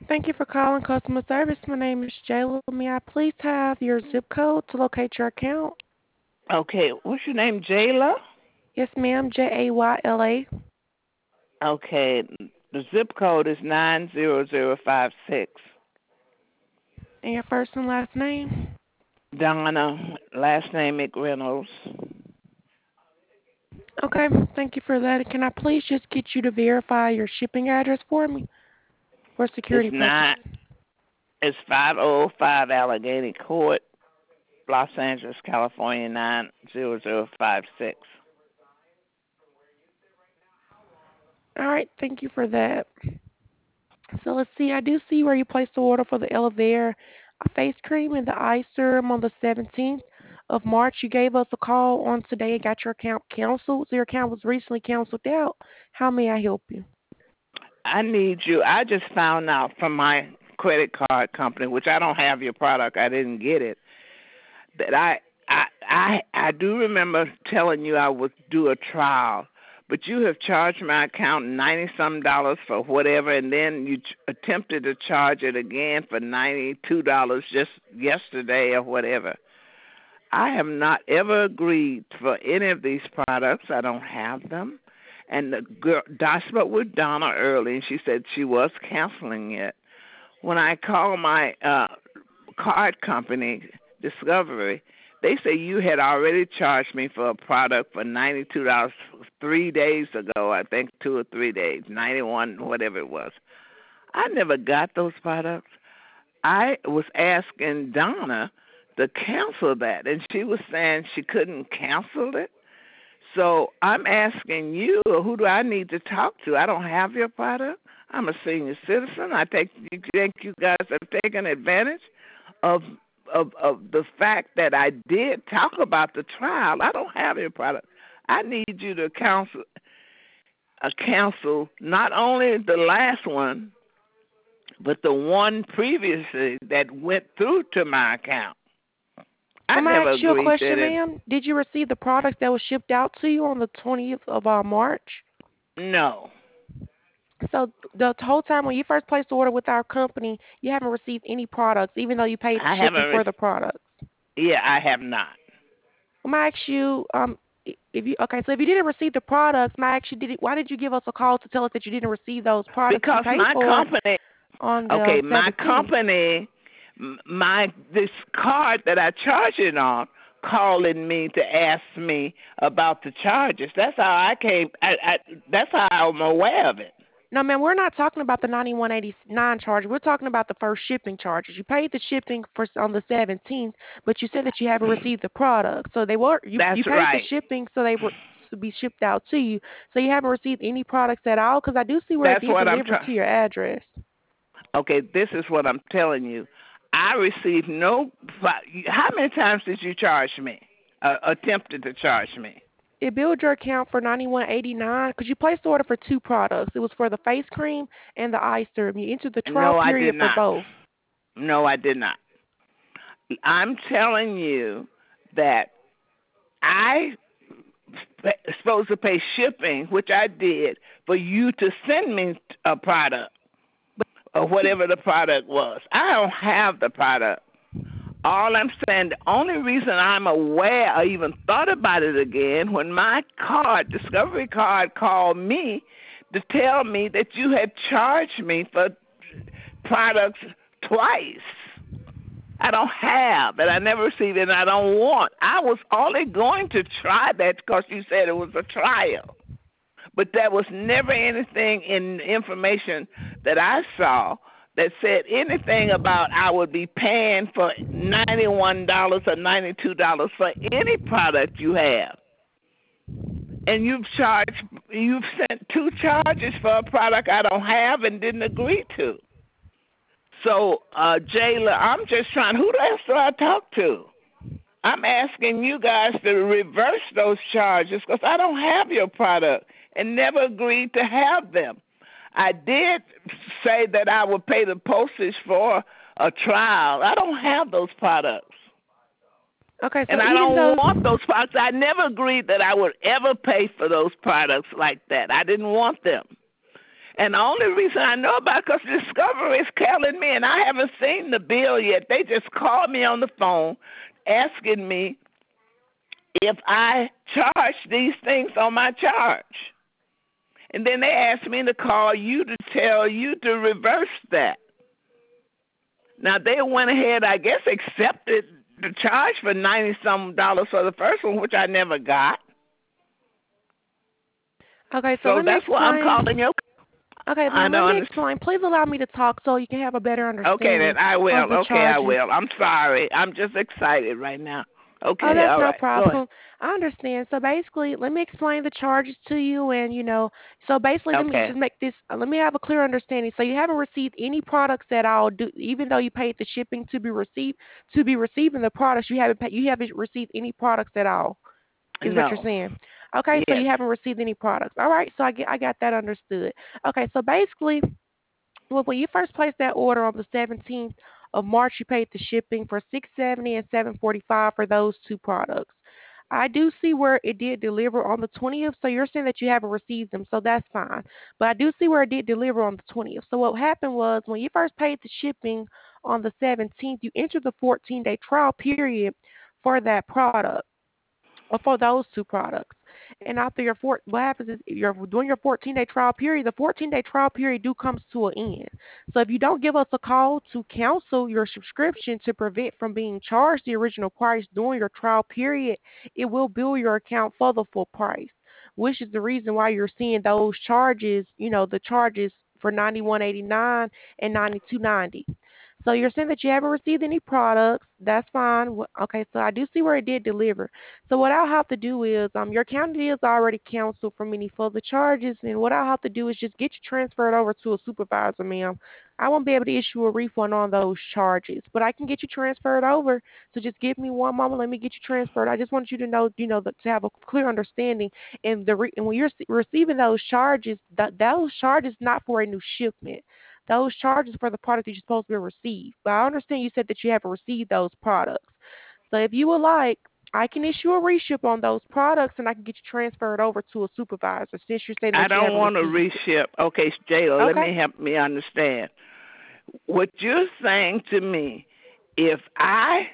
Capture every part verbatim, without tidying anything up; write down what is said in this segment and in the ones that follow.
Thank you for calling customer service. My name is Jayla. May I please have your zip code to locate your account? Okay, what's your name, Jayla? Yes, ma'am. J A Y L A. Okay, the zip code is nine zero zero five six. And your first and last name? Donna, last name McReynolds. Okay, thank you for that. Can I please just get you to verify your shipping address for me for It's security nine. purposes? It's five oh five Allegheny Court, Los Angeles, California nine zero zero five six. All right, thank you for that. So let's see. I do see where you placed the order for the Elevare face cream and the eye serum on the seventeenth of March. You gave us a call on today and got your account canceled. So your account was recently canceled out. How may I help you? I need you. I just found out from my credit card company, which I don't have your product. I didn't get it. That I I I I do remember telling you I would do a trial, but you have charged my account ninety some dollars for whatever, and then you ch- attempted to charge it again for ninety two dollars just yesterday or whatever. I have not ever agreed for any of these products. I don't have them. And the girl, I spoke with Donna early, and she said she was canceling it. When I called my uh, card company, Discovery, they say you had already charged me for a product for ninety-two dollars three days ago, I think two or three days, ninety-one, whatever it was. I never got those products. I was asking Donna to cancel that, and she was saying she couldn't cancel it. So I'm asking you, who do I need to talk to? I don't have your product. I'm a senior citizen. I think you think you guys have taken advantage of of of the fact that I did talk about the trial. I don't have your product. I need you to counsel uh, cancel not only the last one, but the one previously that went through to my account. I I'm going to never ask you a agreed question, that it. ma'am. Did you receive the product that was shipped out to you on the twentieth of uh, March? No, So the whole time when you first placed the order with our company, you haven't received any products, even though you paid the I shipping haven't. for the Re- products. yeah, I have not. I'm gonna ask you, um, if you okay, so if you didn't receive the products, my actually did it. Why did you give us a call to tell us that you didn't receive those products you Because paid my for company. on the Okay, my seventeenth? company, my this card that I charge it on, calling me to ask me about the charges. That's how I came. I, I that's how I'm aware of it. No, man, we're not talking about the ninety-one eighty-nine charge. We're talking about the first shipping charges. You paid the shipping for on the seventeenth, but you said that you haven't received the product. So they were you That's you paid the right. shipping, so they were to be shipped out to you. So you haven't received any products at all because I do see where it That's did what I'm deliver trying. to your address. Okay, this is what I'm telling you. I received no. How many times did you charge me? Uh, attempted to charge me? It billed your account for ninety-one eighty-nine because you placed the order for two products. It was for the face cream and the eye serum. You entered the trial No, I did period for not. both. No, I did not. I'm telling you that I supposed to pay shipping, which I did, for you to send me a product or whatever the product was. I don't have the product. All I'm saying, the only reason I'm aware or even thought about it again, when my card, Discovery card, called me to tell me that you had charged me for products twice. I don't have, and I never received it, and I don't want. I was only going to try that because you said it was a trial. But there was never anything in the information that I saw that said anything about I would be paying for ninety-one dollars or ninety-two dollars for any product you have. And you've charged, you've sent two charges for a product I don't have and didn't agree to. So, uh, Jayla, I'm just trying, who else do I talk to? I'm asking you guys to reverse those charges because I don't have your product and never agreed to have them. I did say that I would pay the postage for a trial. I don't have those products. Okay, so And I even don't though want those products. I never agreed that I would ever pay for those products like that. I didn't want them. And the only reason I know about it because Discovery is calling me, and I haven't seen the bill yet. They just called me on the phone asking me if I charge these things on my charge. And then they asked me to call you to tell you to reverse that. Now, they went ahead, I guess, accepted the charge for ninety some dollars for the first one, which I never got. Okay, so So let me that's why I'm calling explain. you. Okay, I ma'am, let don't me understand. explain. Please allow me to talk so you can have a better Okay, then understanding I will. of the Okay, I charges. will. I'm sorry. I'm just excited right now. Oh, Okay, that's all no right. Go ahead. problem. I understand. So basically, let me explain the charges to you, and you know, so basically, let me Okay. just make this. Uh, let me have a clear understanding. So you haven't received any products at all, do, even though you paid the shipping to be received to be receiving the products. You haven't pay, you haven't received any products at all. Is what you're No. saying? Okay, so Yes. you haven't received any products. All right, so I get I got that understood. Okay, so basically, well, when you first placed that order on the seventeenth of March, you paid the shipping for six seventy and seven forty five for those two products. I do see where it did deliver on the twentieth, so you're saying that you haven't received them, so that's fine. But I do see where it did deliver on the twentieth. So what happened was when you first paid the shipping on the seventeenth, you entered the fourteen day trial period for that product or for those two products. And after your four, what happens is you're doing your fourteen day trial period. The fourteen day trial period do comes to an end. So if you don't give us a call to cancel your subscription to prevent from being charged the original price during your trial period, it will bill your account for the full price, which is the reason why you're seeing those charges. You know the charges for ninety one eighty nine and ninety two ninety. So you're saying that you haven't received any products. That's fine. Okay, so I do see where it did deliver. So what I'll have to do is, um, your account is already canceled from any further charges, and what I'll have to do is just get you transferred over to a supervisor, ma'am. I won't be able to issue a refund on those charges, but I can get you transferred over. So just give me one moment. Let me get you transferred. I just want you to know, you know, that, to have a clear understanding. And the re- and when you're receiving those charges, that those charges not for a new shipment. Those charges for the product that you're supposed to receive. But I understand you said that you haven't received those products. So if you would like, I can issue a reship on those products and I can get you transferred over to a supervisor since you're saying I that you don't haven't want to received it. reship. Okay, Jayla, let Okay. me help me understand. What you're saying to me, if I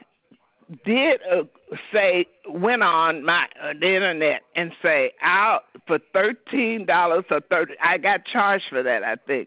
did uh, say went on my uh, the internet and say out for thirteen dollars or thirty, I got charged for that. I think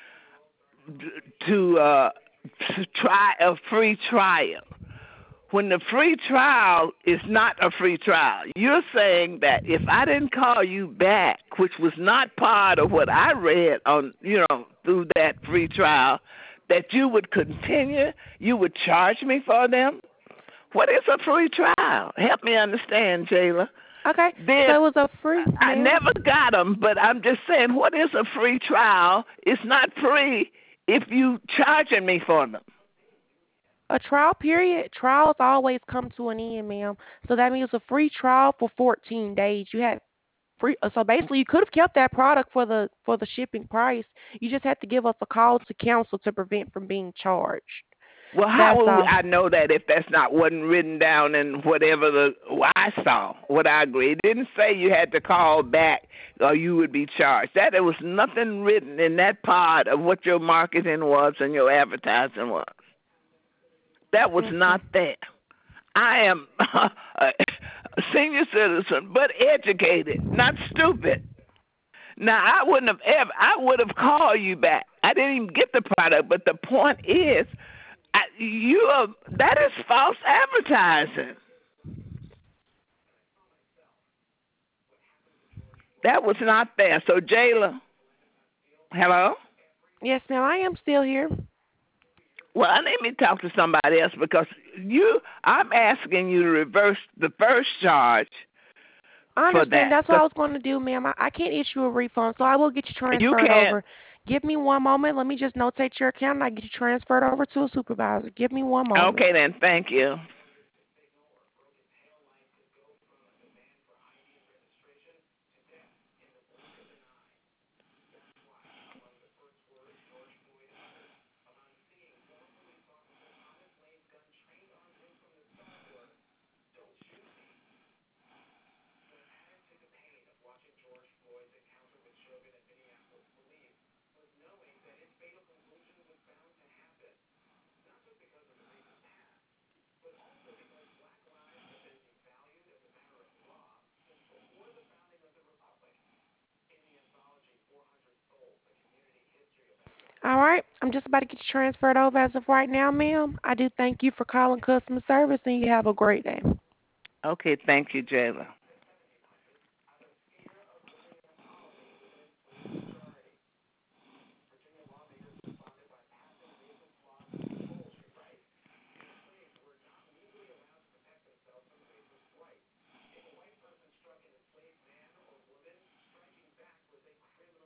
to uh to try a free trial. When the free trial is not a free trial, you're saying that if I didn't call you back, which was not part of what I read on, you know, through that free trial, that you would continue, you would charge me for them? What is a free trial? Help me understand, Jayla. Okay. Then So it was a free, I never ma'am. got them, but I'm just saying, what is a free trial? It's not free if you charging me for them. A trial period, trials always come to an end, ma'am. So that means a free trial for fourteen days. You had free, so basically you could have kept that product for the for the shipping price. You just had to give us a call to cancel to prevent from being charged. Well, how That's will all. I know that if that's not wasn't written down in whatever the I saw, what I agree? It didn't say you had to call back or you would be charged. That there was nothing written in that part of what your marketing was and your advertising was. That was Okay. not there. I am a senior citizen, but educated, not stupid. Now I wouldn't have ever. I would have called you back. I didn't even get the product, but the point is, I, you are that is false advertising. That was not there. So Jayla, hello. Yes, ma'am. I am still here. Well, I need me to talk to somebody else because you. I'm asking you to reverse the first charge I for understand. that That's what I because was going to do, ma'am. I, I can't issue a refund, so I will get you you transferred can't. over. Give me one moment. Let me just notate your account, and I get you transferred over to a supervisor. Give me one moment. Okay, then. Thank you. All right, I'm just about to get you transferred over as of right now, ma'am. I do thank you for calling customer service, and you have a great day. Okay, thank you, Jayla.